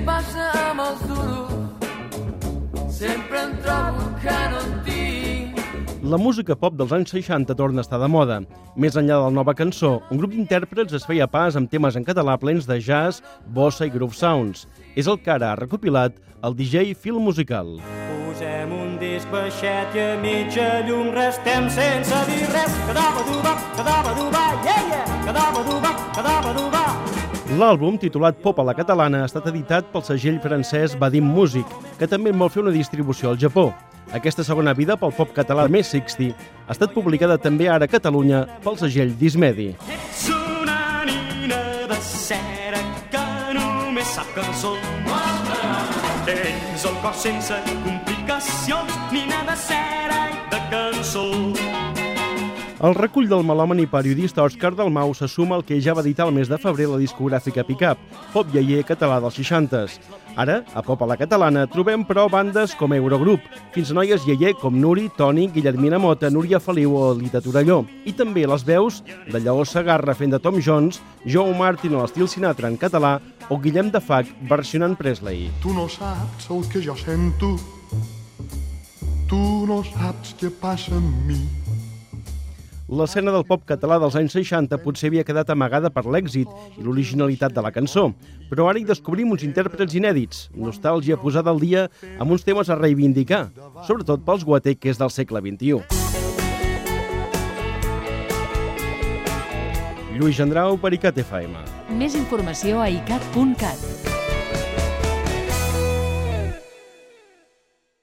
passa amb els duros? Sempre em trobo que no en tinc. La música pop dels anys 60 torna a estar de moda. Més enllà de la nova cançó, un grup d'intèrprets es feia pas amb temes en català plens de jazz, bossa i groove sounds. És el que ara ha recopilat el DJ Fil Musical. Posem un disc baixet i a mitja llum restem sense dir res. Cadaba-duba, cadaba-duba, yeah, yeah, cadaba-duba, cadaba-duba. L'àlbum, titulat Pop a la catalana, ha estat editat pel segell francès Vadim Music, que també en vol fer una distribució al Japó. Aquesta segona vida pel pop català més 60 ha estat publicada també ara a Catalunya pel segell Dismedi. Ets una nina de cera que només sap cançó. Tens el cor sense complicacions, nina de cera i de cançó. El recull del melòman i periodista Òscar Dalmau se suma al que ja va editar el mes de febrer la discogràfica Pick-up, pop ialler català dels 60s. Ara, a Pop a la catalana, trobem però bandes com Eurogroup, fins a noies ialler com Nuri, Toni, Guillermina Mota, Núria Feliu o Lita Torelló. I també les veus de Lleó Segarra fent de Tom Jones, Joe Martin a l'estil Sinatra en català o Guillem de Fac versionant Presley. Tu no saps el que jo sento, tu no saps què passa amb mi. L'escena del pop català dels anys 60 potser havia quedat amagada per l'èxit i l'originalitat de la cançó, però ara hi descobrim uns intèrprets inèdits, nostàlgia posada al dia amb uns temes a reivindicar, sobretot pels guateques del segle XXI. Lluís Gendrau per ICAT FM. Més informació a icat.cat.